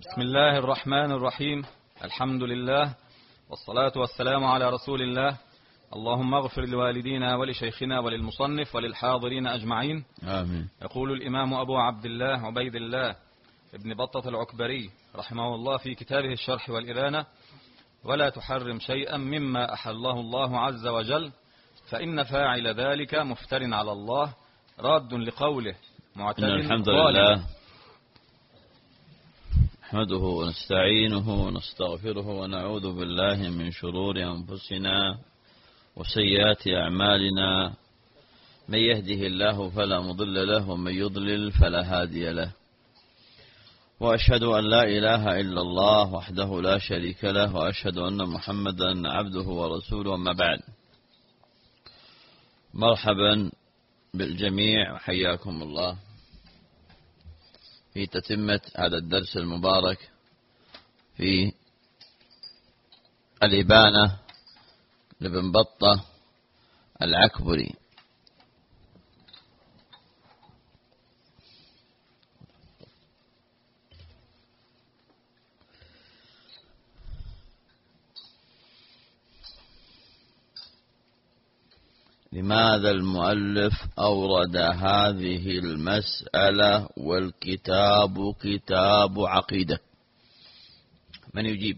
بسم الله الرحمن الرحيم. الحمد لله والصلاة والسلام على رسول الله. اللهم اغفر لوالدينا ولشيخنا وللمصنف وللحاضرين أجمعين، آمين. يقول الإمام أبو عبد الله عبيد الله ابن بطة العكبري رحمه الله في كتابه الشرح والإبانة: ولا تحرم شيئا مما أحله الله عز وجل، فإن فاعل ذلك مفتر على الله، راد لقوله معتد الحمد ظالم. لله نحمده ونستعينه ونستغفره ونعوذ بالله من شرور أنفسنا وسيئات أعمالنا، من يهده الله فلا مضل له ومن يضلل فلا هادي له، وأشهد أن لا إله إلا الله وحده لا شريك له، وأشهد أن محمدا عبده ورسوله. أما بعد، مرحبا بالجميع وحياكم الله في تتمة هذا الدرس المبارك في الإبانة لابن بطة العكبري. لماذا المؤلف أورد هذه المسألة والكتاب كتاب عقيدة؟ من يجيب؟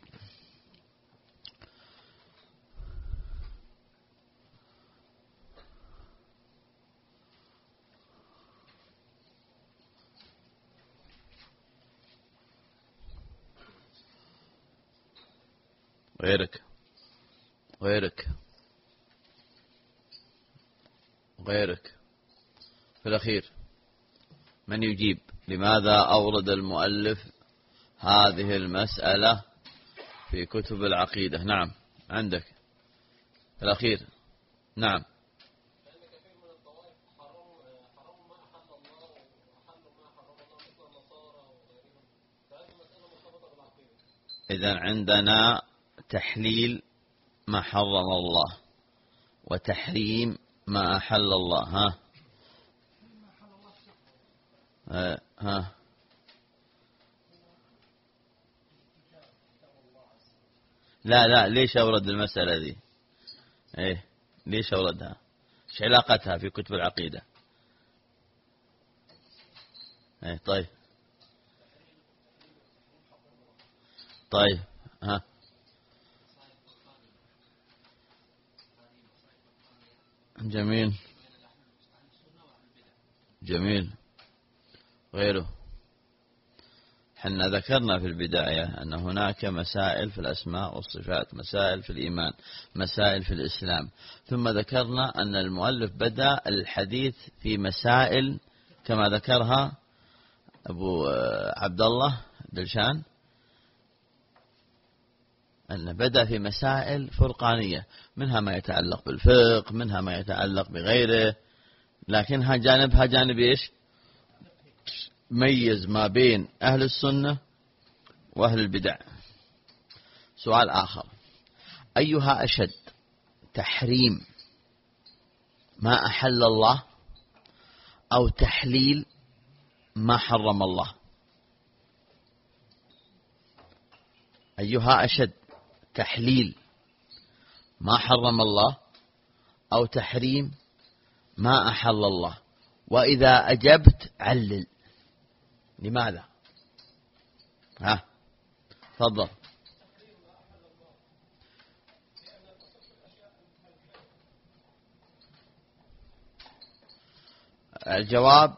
غيرك في الأخير، من يجيب؟ لماذا أورد المؤلف هذه المسألة في كتب العقيدة؟ نعم، عندك في الأخير. نعم. إذن عندنا تحليل ما حرم الله وتحريم ما أحل الله. ها لا ليش أورد المسألة دي؟ ليش أوردها؟ ايش علاقتها في كتب العقيدة؟ طيب جميل. غيره؟ حنا ذكرنا في البداية أن هناك مسائل في الأسماء والصفات، مسائل في الإيمان، مسائل في الإسلام، ثم ذكرنا أن المؤلف بدأ الحديث في مسائل كما ذكرها أبو عبد الله دلشان، أن بدأ في مسائل فرقانية، منها ما يتعلق بالفقه، منها ما يتعلق بغيره، لكنها جانب إيش؟ ميز ما بين أهل السنة وأهل البدع. سؤال آخر: أيها أشد، تحريم ما أحل الله أو تحليل ما حرم الله؟ أيها أشد، تحليل ما حرم الله أو تحريم ما أحل الله؟ وإذا أجبت علل لماذا؟ تفضل. الجواب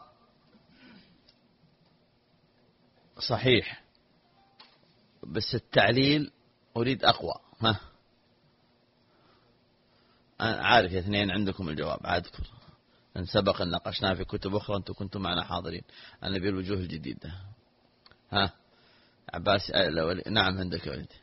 صحيح، بس التعليل أريد أقوى. أنا عارف يا اثنين عندكم الجواب، أذكر أن سبق أن ناقشناه في كتب أخرى، أنتم كنتم معنا حاضرين، أنا بالوجوه الجديدة. عباس. نعم، عندك يا ولدي.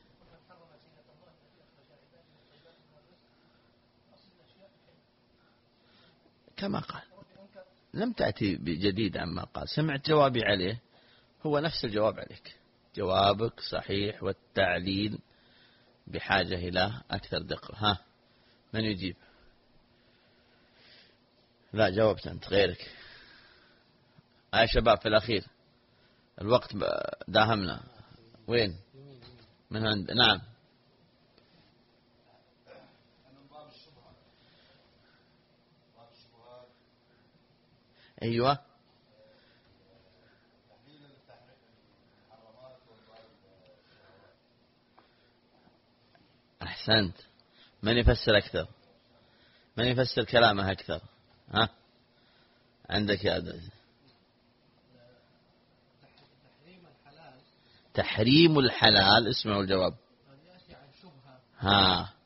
كما قال، لم تأتي بجديد عما قال، سمعت جوابي عليه، هو نفس الجواب عليك، جوابك صحيح والتعليل بحاجة إلى أكثر دقة. من يجيب؟ لا، جاوبت أنت. غيرك؟ شباب في الأخير، الوقت داهمنا. وين؟ من عند نعم. أيوة أحسنت. من يفسر أكثر؟ من يفسر كلامه أكثر؟ ها عندك يا عبد. تحريم الحلال اسمعوا الجواب. ها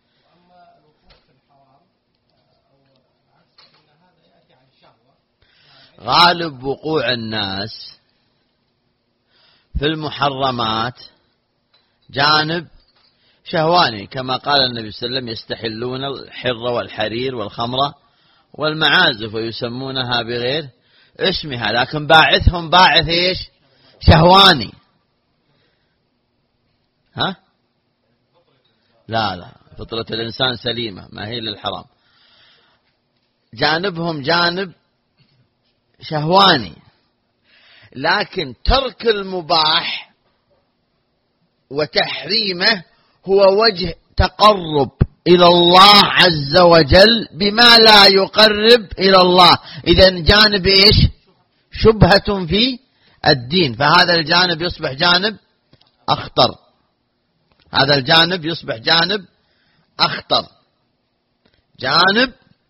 غالب وقوع الناس في المحرمات جانب شهواني، كما قال النبي صلى الله عليه وسلم: يستحلون الحر والحرير والخمر والمعازف ويسمونها بغير اسمها، لكن باعثهم باعث ايش؟ شهواني. ها لا فطرة الإنسان سليمة، ما هي للحرام. جانبهم جانب شهواني، لكن ترك المباح وتحريمه هو وجه تقرب إلى الله عز وجل بما لا يقرب إلى الله. إذن جانب إيش؟ شبهة في الدين، فهذا الجانب يصبح جانب أخطر. هذا الجانب يصبح جانب أخطر، جانب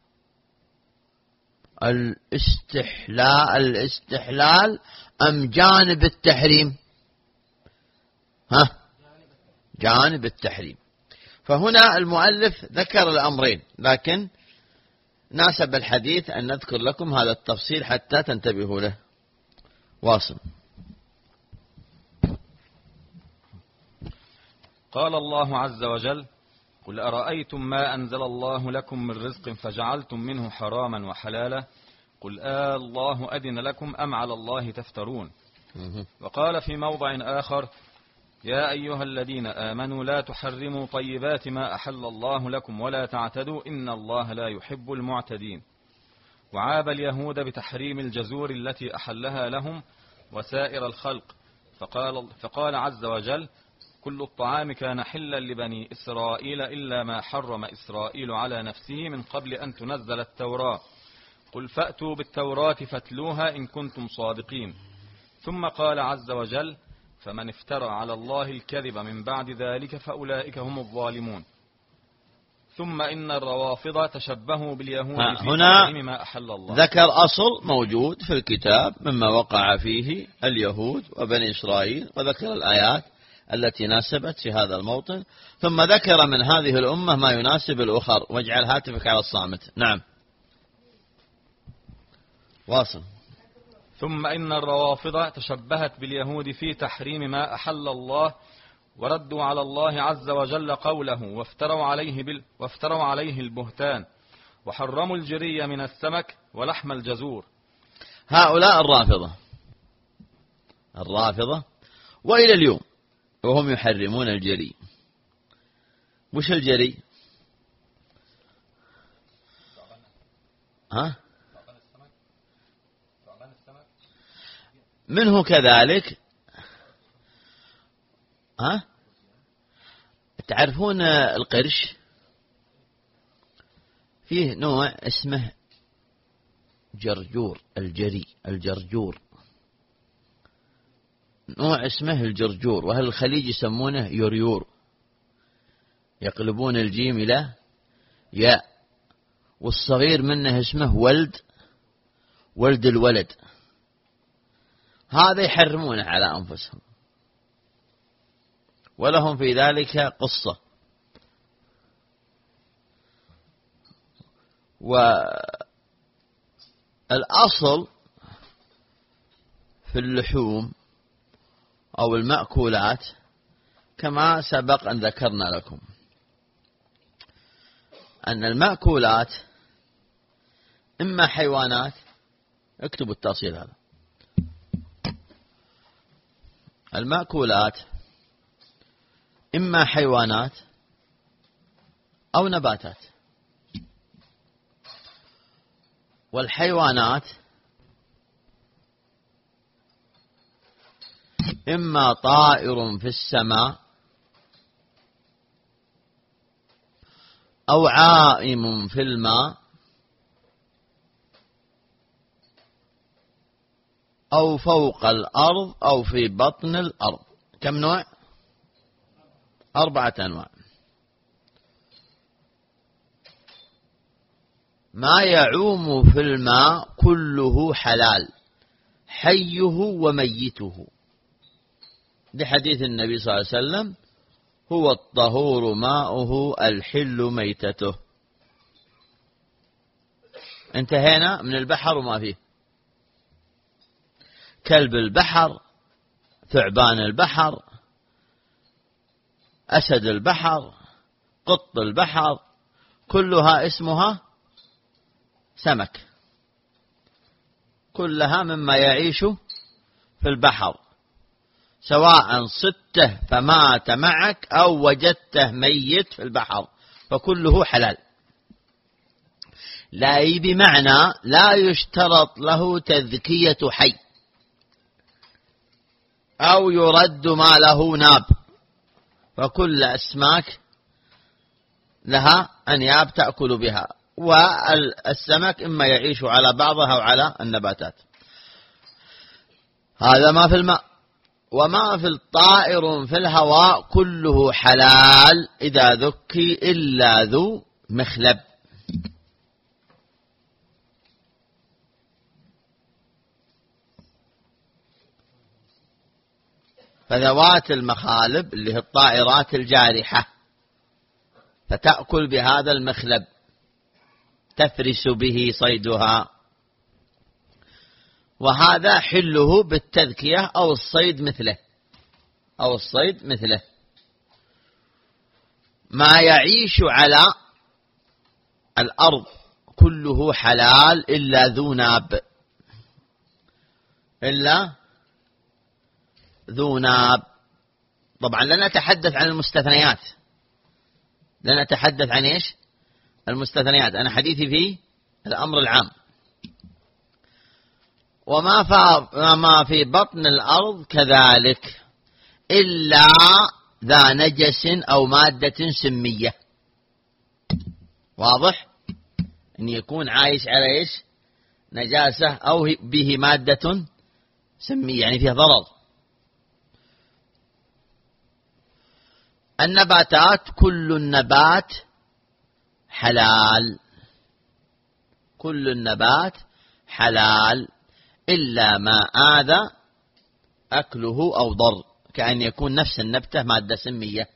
الاستحلال أم جانب التحريم؟ ها جانب التحريم. فهنا المؤلف ذكر الأمرين، لكن ناسب الحديث أن نذكر لكم هذا التفصيل حتى تنتبهوا له. واصل. قال الله عز وجل: قل أرأيتم ما أنزل الله لكم من رزق فجعلتم منه حراما وحلالا قل الله أذن لكم أم على الله تفترون. وقال في موضع آخر: يا أيها الذين آمنوا لا تحرموا طيبات ما أحل الله لكم ولا تعتدوا إن الله لا يحب المعتدين. وعاب اليهود بتحريم الجزور التي أحلها لهم وسائر الخلق، فقال عز وجل: كل الطعام كان حلا لبني إسرائيل إلا ما حرم إسرائيل على نفسه من قبل أن تنزل التوراة قل فأتوا بالتوراة فاتلوها إن كنتم صادقين. ثم قال عز وجل: فمن افترى على الله الكذب من بعد ذلك فأولئك هم الظالمون. ثم إن الروافض تشبهوا باليهود في تحريم ما أحل الله. ذكر أصل موجود في الكتاب مما وقع فيه اليهود وبني إسرائيل، وذكر الآيات التي ناسبت في هذا الموطن، ثم ذكر من هذه الأمة ما يناسب الأخر. واجعل هاتفك على الصامت. نعم واصل. ثم إن الروافض تشبهت باليهود في تحريم ما أحل الله وردوا على الله عز وجل قوله وافتروا عليه البهتان وحرموا الجري من السمك ولحم الجزور. هؤلاء الرافضة وإلى اليوم وهم يحرمون الجري. وش الجري؟ منه كذلك. تعرفون القرش؟ فيه نوع اسمه جرجور، الجرجور نوع اسمه الجرجور، وأهل الخليج يسمونه يوريور، يقلبون الجيم إلى ياء، والصغير منه اسمه ولد الولد. هذا يحرمونه على أنفسهم، ولهم في ذلك قصة. والأصل في اللحوم أو المأكولات كما سبق أن ذكرنا لكم أن المأكولات إما حيوانات، اكتبوا التفصيل هذا، المأكولات إما حيوانات أو نباتات. والحيوانات إما طائر في السماء أو عائم في الماء أو فوق الأرض أو في بطن الأرض. كم نوع؟ 4 أنواع. ما يعوم في الماء كله حلال، حيه وميته، لحديث النبي صلى الله عليه وسلم: هو الطهور ماؤه الحل ميتته. انتهينا من البحر وما فيه. كلب البحر، ثعبان البحر، أسد البحر، قط البحر، كلها اسمها سمك، كلها مما يعيش في البحر، سواء صدته فمات معك أو وجدته ميت في البحر، فكله حلال. لا بمعنى لا يشترط له تذكية حي أو يرد ما له ناب، فكل أسماك لها أنياب تأكل بها، والسمك إما يعيش على بعضها أو على النباتات. هذا ما في الماء. وما في الطائر في الهواء كله حلال إذا ذكي إلا ذو مخلب. فذوات المخالب اللي هي الطائرات الجارحة فتأكل بهذا المخلب، تفرس به صيدها، وهذا حله بالتذكية أو الصيد مثله. ما يعيش على الأرض كله حلال إلا ذو ناب، طبعا لا نتحدث عن المستثنيات، لا نتحدث عن إيش؟ المستثنيات. أنا حديثي في الأمر العام. وما في بطن الأرض كذلك إلا ذا نجس أو مادة سمية. واضح؟ أن يكون عايش على إيش؟ نجاسة أو به مادة سمية، يعني فيه ضرر. النباتات كل النبات حلال، كل النبات حلال إلا ما آذى أكله أو ضر، كأن يكون نفس النبتة مادة سمية.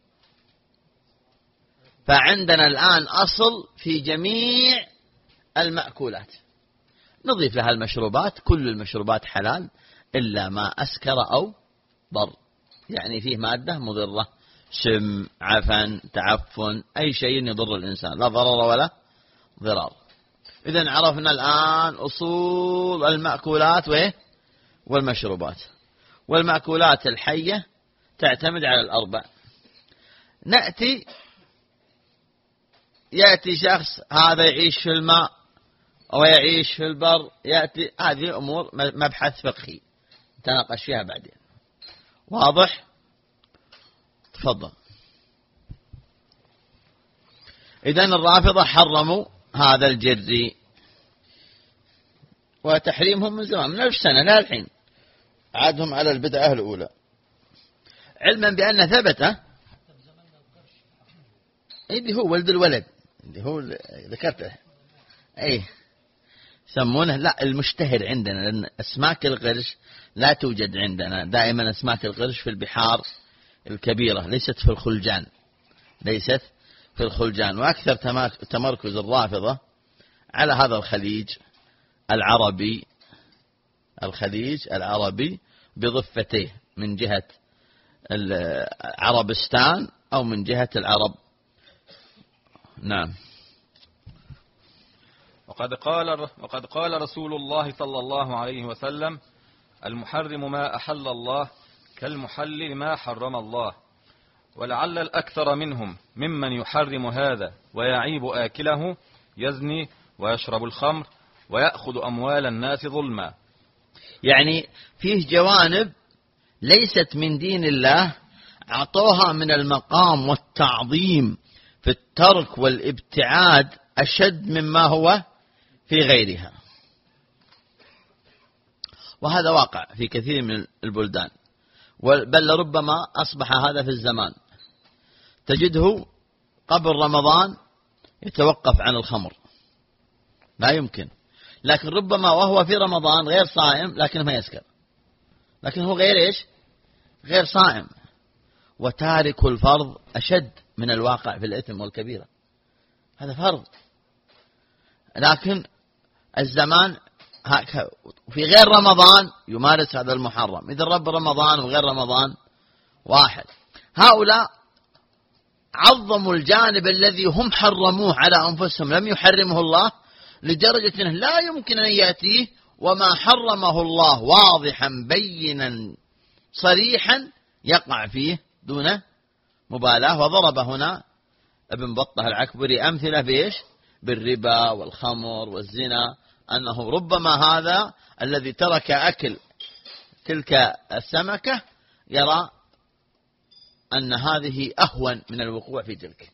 فعندنا الآن أصل في جميع المأكولات، نضيف لها المشروبات، كل المشروبات حلال إلا ما أسكر أو ضر، يعني فيه مادة مضرة، سم، عفن، تعفن، أي شيء يضر الإنسان، لا ضرر ولا ضرار. إذن عرفنا الآن أصول المأكولات والمشروبات. والمأكولات الحية تعتمد على الأربع. يأتي شخص هذا يعيش في الماء أو يعيش في البر، يأتي هذه أمور مبحث فقهي نتناقش فيها بعدين. واضح؟ تفضل. إذن الرافضة حرموا هذا الجري، وتحريمهم من زمان، من 1000 سنة لا الحين، عادهم على البدعة الأولى، علما بأن ثبت اللي هو ولد الولد اللي هو ذكرته، يسمونه لا المشتهر عندنا، لأن أسماك القرش لا توجد عندنا، دائما أسماك القرش في البحار الكبيرة، ليست في الخلجان. وأكثر تمركز الرافضة على هذا الخليج العربي بضفتيه، من جهة عربستان أو من جهة العرب. نعم. وقد قال رسول الله صلى الله عليه وسلم: المحرم ما أحل الله كالمحلل ما حرم الله. ولعل الأكثر منهم ممن يحرم هذا ويعيب آكله يزني ويشرب الخمر ويأخذ أموال الناس ظلما. يعني فيه جوانب ليست من دين الله أعطوها من المقام والتعظيم في الترك والابتعاد أشد مما هو في غيرها. وهذا واقع في كثير من البلدان، بل ربما أصبح هذا في الزمان. تجده قبل رمضان يتوقف عن الخمر، لا يمكن، لكن ربما وهو في رمضان غير صائم لكنه ما يسكر، لكن هو غير إيش؟ غير صائم. وتارك الفرض أشد من الواقع في الإثم والكبيرة. هذا فرض، لكن الزمان في غير رمضان يمارس هذا المحرم. إذا رب رمضان وغير رمضان واحد. هؤلاء عظموا الجانب الذي هم حرموه على أنفسهم، لم يحرمه الله، لدرجة أنه لا يمكن أن يأتيه وما حرمه الله واضحا بينا صريحا يقع فيه دون مبالاة. وضرب هنا ابن بطة العكبري أمثلة بإيش؟ بالربا والخمر والزنا، أنه ربما هذا الذي ترك أكل تلك السمكة يرى أن هذه أهون من الوقوع في تلك.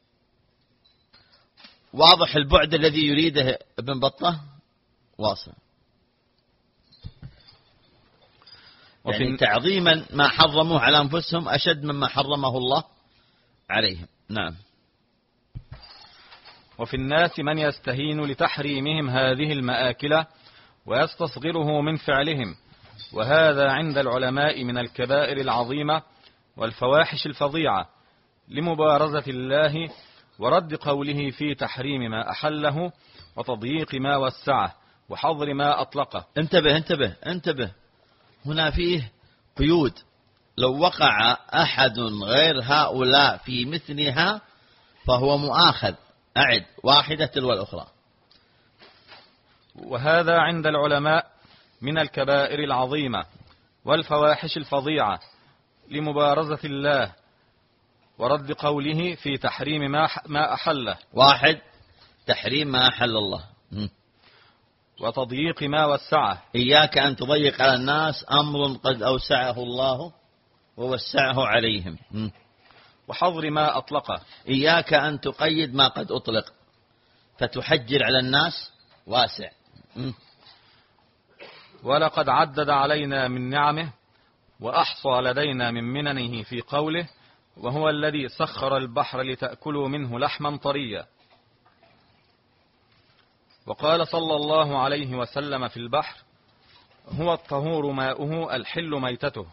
واضح البعد الذي يريده ابن بطة؟ واصل. يعني تعظيما ما حرموه على أنفسهم أشد مما حرمه الله عليهم. نعم. وفي الناس من يستهين لتحريمهم هذه المآكل ويستصغره من فعلهم، وهذا عند العلماء من الكبائر العظيمة والفواحش الفظيعة، لمبارزة الله ورد قوله في تحريم ما أحله وتضييق ما وسعه وحظر ما أطلقه. انتبه، هنا فيه قيود. لو وقع أحد غير هؤلاء في مثلها فهو مؤاخذ. أعد واحدة تلو الأخرى. وهذا عند العلماء من الكبائر العظيمة والفواحش الفظيعة، لمبارزة الله ورد قوله في تحريم ما أحله. واحد، تحريم ما أحل الله، وتضييق ما وسعه. إياك أن تضيق على الناس أمر قد أوسعه الله ووسعه عليهم. وحظر ما أطلقه. إياك أن تقيد ما قد أطلق فتحجر على الناس واسع. ولقد عدد علينا من نعمه وأحصى لدينا من مننه في قوله: وهو الذي سخر البحر لتأكلوا منه لحما طريا. وقال صلى الله عليه وسلم في البحر: هو الطهور ماؤه الحل ميتته.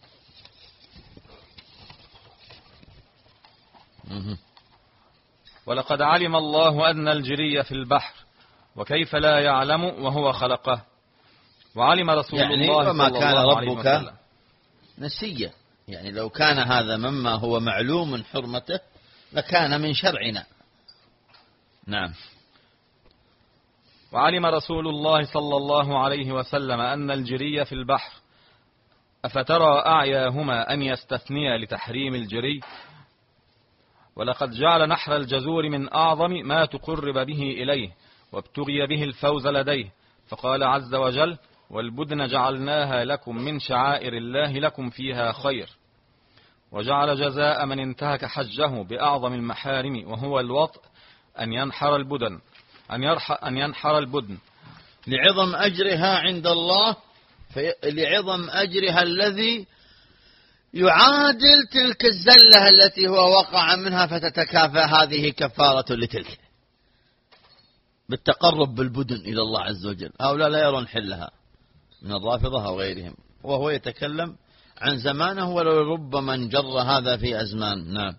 ولقد علم الله أن الجري في البحر، وكيف لا يعلم وهو خلقه. وعلم رسول الله صلى الله عليه وسلم نسيا. يعني لو كان هذا مما هو معلوم حرمته لكان من شرعنا. نعم. وعلم رسول الله صلى الله عليه وسلم أن الجري في البحر، أفترى أعياهما أن يستثنيا لتحريم الجري؟ ولقد جعل نحر الجزور من أعظم ما تقرب به إليه وابتغي به الفوز لديه، فقال عز وجل: والبدن جعلناها لكم من شعائر الله لكم فيها خير. وجعل جزاء من انتهك حجه بأعظم المحارم وهو الوطء أن ينحر البدن لعظم أجرها عند الله، لعظم أجرها الذي يعادل تلك الزلة التي هو وقع منها، فتتكافى هذه كفارة لتلك بالتقرب بالبدن إلى الله عز وجل. هؤلاء لا يرون حلها من الرافضة أو غيرهم، وهو يتكلم عن زمانه ولو ربما انجر هذا في أزمان. نعم.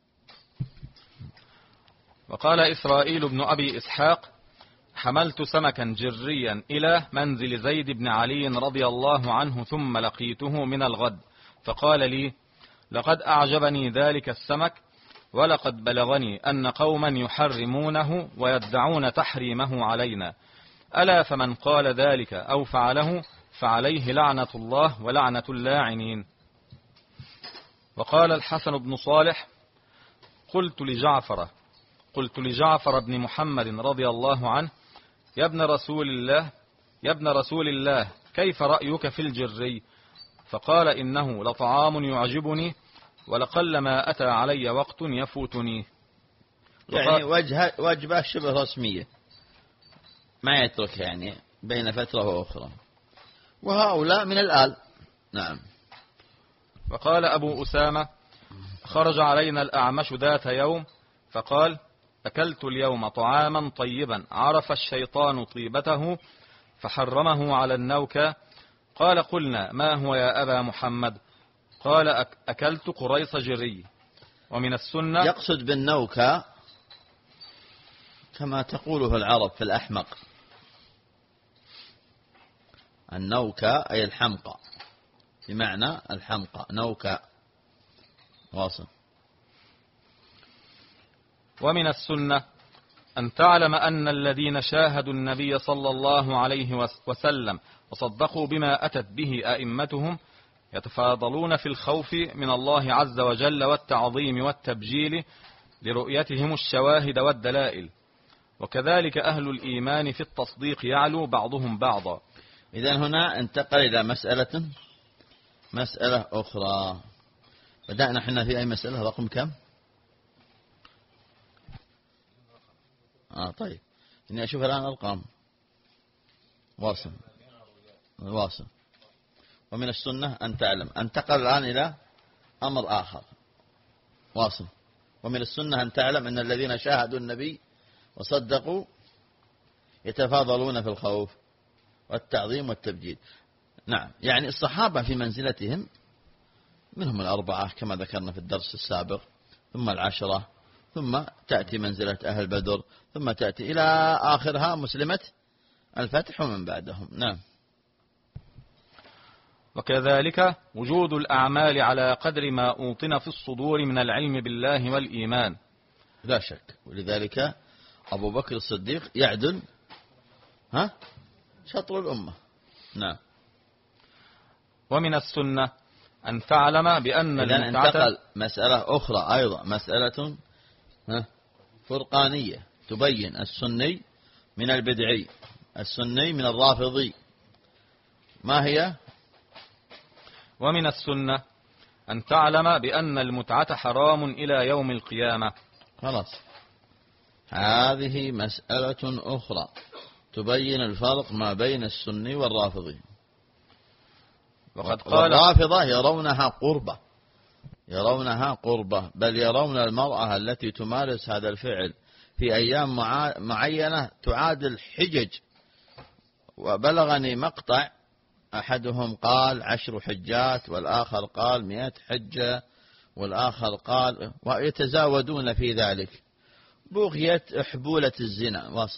وقال إسرائيل بن أبي إسحاق: حملت سمكا جريا إلى منزل زيد بن علي رضي الله عنه، ثم لقيته من الغد فقال لي: لقد أعجبني ذلك السمك، ولقد بلغني أن قوما يحرمونه ويدعون تحريمه علينا، ألا فمن قال ذلك أو فعله فعليه لعنة الله ولعنة اللاعنين. وقال الحسن بن صالح: قلت لجعفر بن محمد رضي الله عنه: يا ابن رسول الله كيف رأيك في الجري؟ فقال إنه لطعام يعجبني ولقلما أتى علي وقت يفوتني. يعني وجبة شبه رسمية ما يترك يعني بين فترة وأخرى، وهؤلاء من الآل. نعم. وقال أبو أسامة: خرج علينا الأعمش ذات يوم فقال: أكلت اليوم طعاما طيبا عرف الشيطان طيبته فحرمه على النوكة. قال: قلنا: ما هو يا أبا محمد؟ قال: أكلت قريص جري. ومن السنة. يقصد بالنوكة كما تقوله العرب في الأحمق. النوكة أي الحمقى، بمعنى الحمقى نوكة. واصل. ومن السنة أن تعلم أن الذين شاهدوا النبي صلى الله عليه وسلم وصدقوا بما أتت به أئمتهم يتفاضلون في الخوف من الله عز وجل والتعظيم والتبجيل لرؤيتهم الشواهد والدلائل، وكذلك أهل الإيمان في التصديق يعلو بعضهم بعضا. إذن هنا انتقل إلى مسألة أخرى. بدأنا حنا في أي مسألة؟ رقم كم؟ طيب إني أشوف الآن أرقام. واصل. ومن السنة أن تعلم. انتقل الآن إلى أمر آخر. واصل. ومن السنة أن تعلم أن الذين شاهدوا النبي وصدقوا يتفاضلون في الخوف والتعظيم والتبجيل. نعم، يعني الصحابة في منزلتهم منهم الأربعة كما ذكرنا في الدرس السابق، ثم العشرة، ثم تأتي منزلة أهل بدر، ثم تأتي إلى آخرها مسلمة الفتح ومن بعدهم. نعم. وكذلك وجود الأعمال على قدر ما أوطن في الصدور من العلم بالله والإيمان لا شك. ولذلك أبو بكر الصديق يعدل شطر الأمة. نعم. ومن السنة أن تعلم بأن انتقل مسألة أخرى أيضا، مسألة فرقانية تبين السني من البدعي، السني من الرافضي. ما هي؟ ومن السنة أن تعلم بأن المتعة حرام إلى يوم القيامة. خلاص، هذه مسألة أخرى تبين الفرق ما بين السني والرافضي. وقد قال الرافضة يرونها قربة، بل يرون المرأة التي تمارس هذا الفعل في أيام معينة تعادل حجج. وبلغني مقطع أحدهم قال 10 حجات، والآخر قال 100 حجة، والآخر قال، ويتزاودون في ذلك بغية حبولة الزنا. واصل.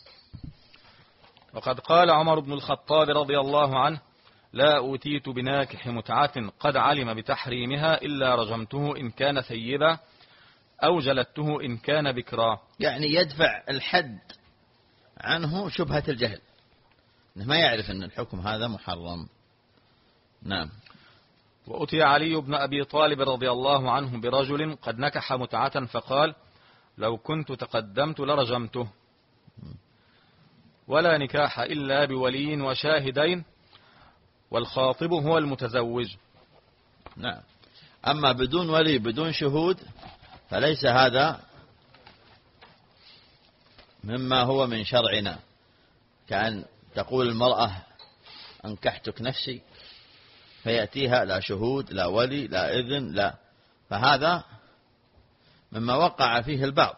وقد قال عمر بن الخطاب رضي الله عنه: لا أوتيت بناكح متعة قد علم بتحريمها إلا رجمته إن كان ثيبا أو جلدته إن كان بكرا. يعني يدفع الحد عنه شبهة الجهل، إنه ما يعرف أن الحكم هذا محرم. نعم. وأتي علي بن أبي طالب رضي الله عنه برجل قد نكح متعة فقال: لو كنت تقدمت لرجمته. ولا نكاح إلا بولي وشاهدين، والخاطب هو المتزوج. نعم. أما بدون ولي بدون شهود فليس هذا مما هو من شرعنا، كأن تقول المرأة أنكحتك نفسي فيأتيها لا شهود لا ولي لا إذن لا، فهذا مما وقع فيه البعض،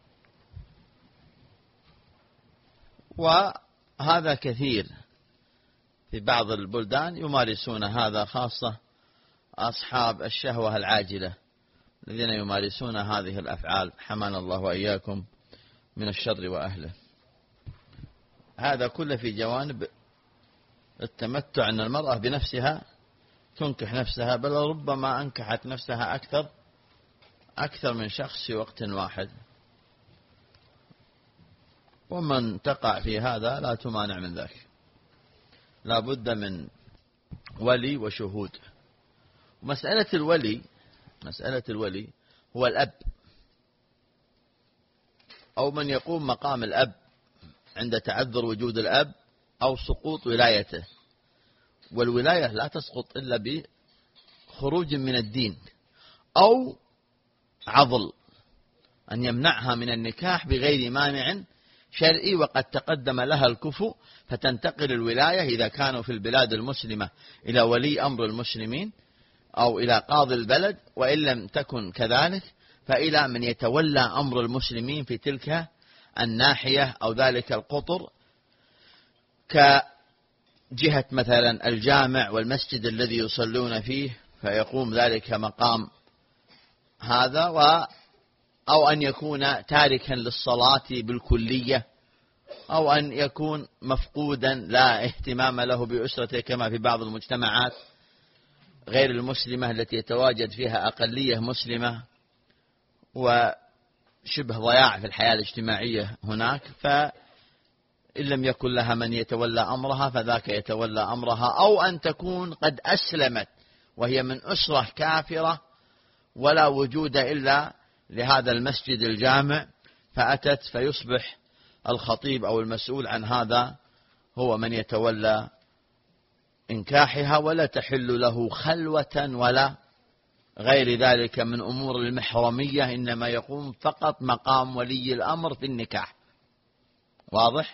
وهذا كثير في بعض البلدان يمارسون هذا، خاصة أصحاب الشهوة العاجلة الذين يمارسون هذه الأفعال، حمانا الله وإياكم من الشر وأهله. هذا كله في جوانب التمتع، أن المرأة بنفسها تنكح نفسها، بل ربما أنكحت نفسها أكثر من شخص في وقت واحد. ومن تقع في هذا لا تمانع من ذلك، لا بد من ولي وشهود. مسألة الولي هو الأب أو من يقوم مقام الأب عند تعذر وجود الأب أو سقوط ولايته. والولاية لا تسقط إلا بخروج من الدين أو عضل، أن يمنعها من النكاح بغير مانع شرعي وقد تقدم لها الكفو، فتنتقل الولاية إذا كانوا في البلاد المسلمة إلى ولي أمر المسلمين أو إلى قاضي البلد، وإن لم تكن كذلك فإلى من يتولى أمر المسلمين في تلك الناحية أو ذلك القطر، كجهة مثلا الجامع والمسجد الذي يصلون فيه، فيقوم ذلك مقام هذا، أو أن يكون تاركا للصلاة بالكلية، أو أن يكون مفقودا لا اهتمام له بأسرته كما في بعض المجتمعات غير المسلمة التي يتواجد فيها أقلية مسلمة وشبه ضياع في الحياة الاجتماعية هناك، فإن لم يكن لها من يتولى أمرها فذاك يتولى أمرها، أو أن تكون قد أسلمت وهي من أسرة كافرة ولا وجود إلا لهذا المسجد الجامع، فأتت فيصبح الخطيب أو المسؤول عن هذا هو من يتولى إنكاحها، ولا تحل له خلوة ولا غير ذلك من أمور المحرمية، إنما يقوم فقط مقام ولي الأمر في النكاح. واضح؟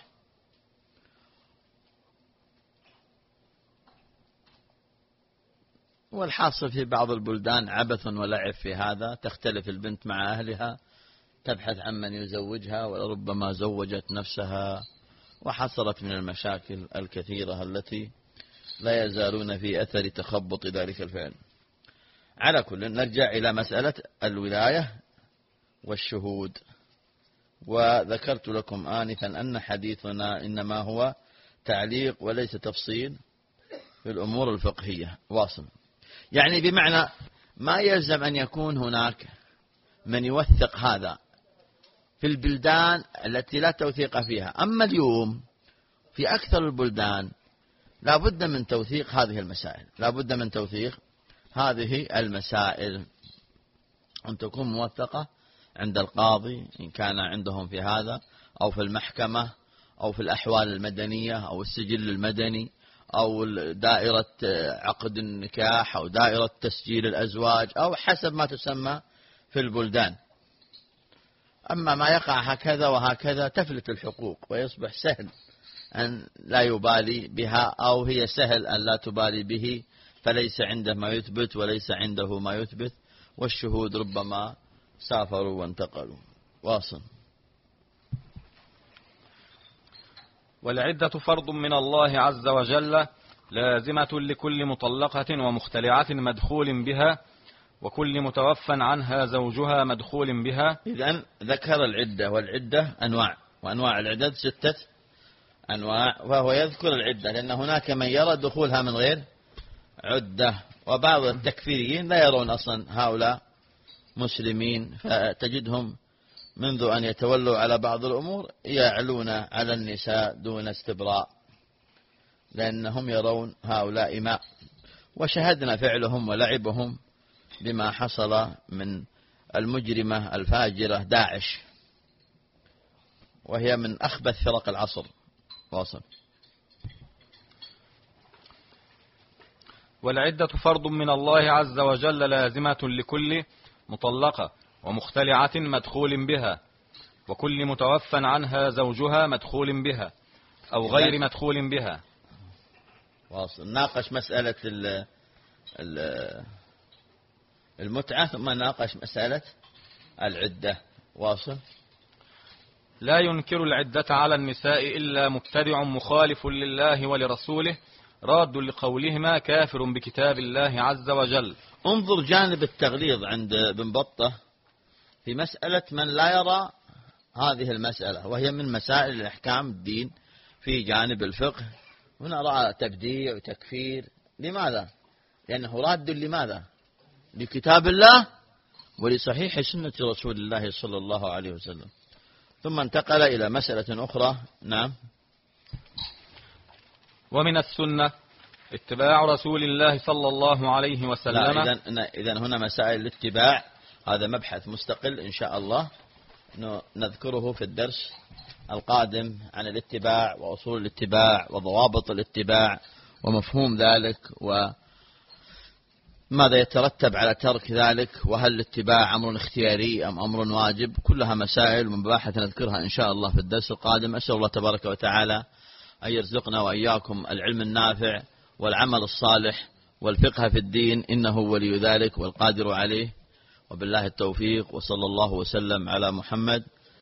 والحاصل في بعض البلدان عبث ولعب في هذا، تختلف البنت مع أهلها، تبحث عن من يزوجها وربما زوجت نفسها، وحصلت من المشاكل الكثيرة التي لا يزالون في أثر تخبط ذلك الفعل. على كل نرجع إلى مسألة الولاية والشهود، وذكرت لكم آنفا أن حديثنا إنما هو تعليق وليس تفصيل في الأمور الفقهية. واصل، يعني بمعنى ما يلزم أن يكون هناك من يوثق هذا في البلدان التي لا توثيق فيها. أما اليوم في أكثر البلدان لا بد من توثيق هذه المسائل، لا بد من توثيق هذه المسائل، أن تكون موثقة عند القاضي إن كان عندهم في هذا، أو في المحكمة، أو في الأحوال المدنية، أو السجل المدني، أو دائرة عقد النكاح، أو دائرة تسجيل الأزواج، أو حسب ما تسمى في البلدان. أما ما يقع هكذا وهكذا تفلت الحقوق، ويصبح سهل أن لا يبالي بها، أو هي سهل أن لا تبالي به، فليس عنده ما يثبت وليس عنده ما يثبت، والشهود ربما سافروا وانتقلوا. واصل. والعدة فرض من الله عز وجل لازمة لكل مطلقة ومختلعة مدخول بها، وكل متوفى عنها زوجها مدخول بها. إذن ذكر العدة، والعدة أنواع، وأنواع العدد 6 أنواع، وهو يذكر العدة لأن هناك من يرى دخولها من غير عدة، وبعض التكفيريين لا يرون أصلا هؤلاء مسلمين، فتجدهم منذ أن يتولوا على بعض الأمور يعلون على النساء دون استبراء، لأنهم يرون هؤلاء إماء. وشهدنا فعلهم ولعبهم بما حصل من المجرمة الفاجرة داعش، وهي من أخبث فرق العصر. واصل. والعدة فرض من الله عز وجل لازمة لكل مطلقة ومختلعة مدخول بها، وكل متوفى عنها زوجها مدخول بها أو غير مدخول بها. واصل. ناقش مسألة المتعة، ثم ناقش مسألة العدة. واصل. لا ينكر العدة على النساء إلا مبتدع مخالف لله ولرسوله راد لقولهما كافر بكتاب الله عز وجل. انظر جانب التغليظ عند ابن بطة في مسألة من لا يرى هذه المسألة، وهي من مسائل الأحكام الدين في جانب الفقه. هنا رأى تبديع وتكفير. لماذا؟ لأنه راد لماذا؟ لكتاب الله ولصحيح سنة رسول الله صلى الله عليه وسلم. ثم انتقل إلى مسألة أخرى. نعم. ومن السنة اتباع رسول الله صلى الله عليه وسلم. إذن هنا مسائل الاتباع، هذا مبحث مستقل إن شاء الله نذكره في الدرس القادم عن الاتباع وأصول الاتباع وضوابط الاتباع ومفهوم ذلك، وماذا يترتب على ترك ذلك، وهل الاتباع أمر اختياري أم أمر واجب. كلها مسائل ومباحث نذكرها إن شاء الله في الدرس القادم. أسأل الله تبارك وتعالى أن يرزقنا وإياكم العلم النافع والعمل الصالح والفقه في الدين، إنه ولي ذلك والقادر عليه، وبالله التوفيق، وصلى الله وسلم على محمد